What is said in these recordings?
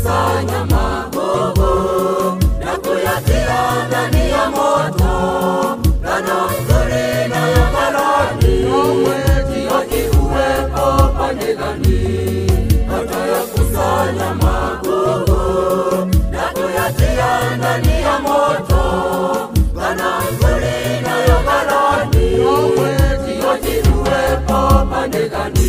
Watayakusanya magugu na kuyatia ndani ya moto, ngano nzuri na ya ghalani zikiwepo pande gani? Watayakusanya magugu na kuyatia ndani ya moto, ngano nzuri na ya ghalani zikiwepo pande gani?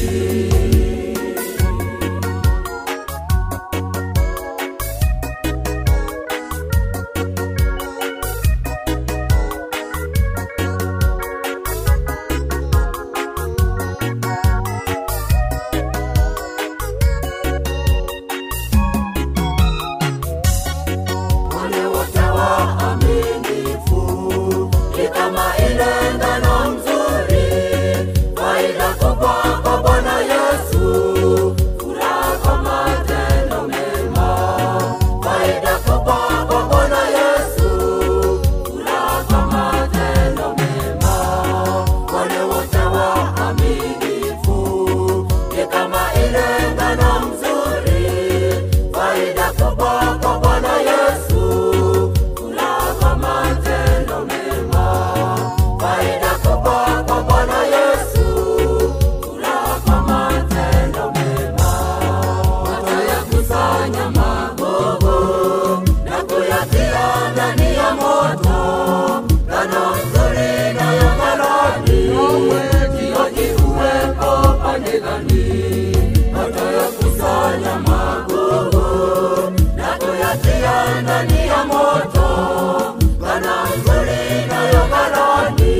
Watayakusanya magugu na kuyatia ndani ya moto, ngano nzuri na ya ghalani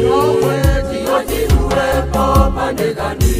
zikiwepo pande gani?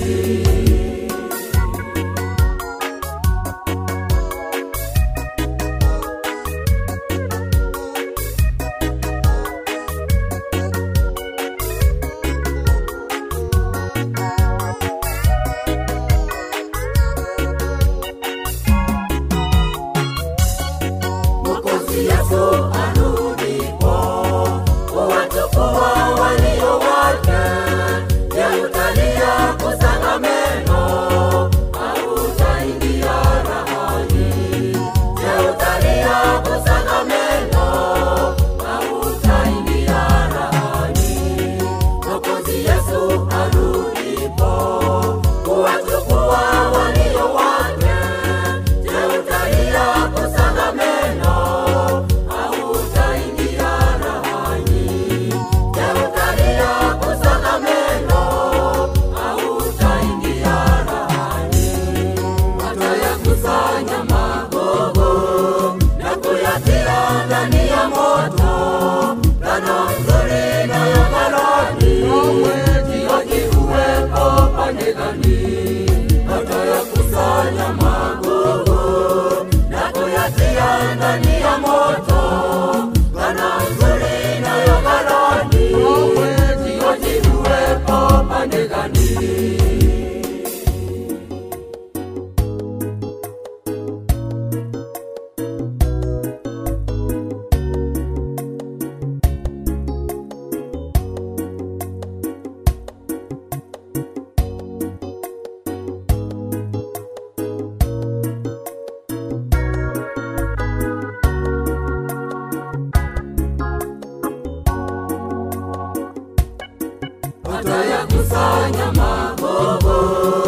Yesu arudipo kuwachukua walio wake, je, utalia kusaga meno au utaingia rahani? Je, utalia kusaga meno au utaingia rahani? Mwokozi Yesu arudipo kuwachukua walio wake, je, utalia kusaga meno ndani ya moto, ngano nzuri na ya ghalani zikiwepo pande gani? Watayakusanya magugu na kuyatia ndani ya moto, ngano nzuri na ya ghalani zikiwepo pande gani? Watayakusanya magugu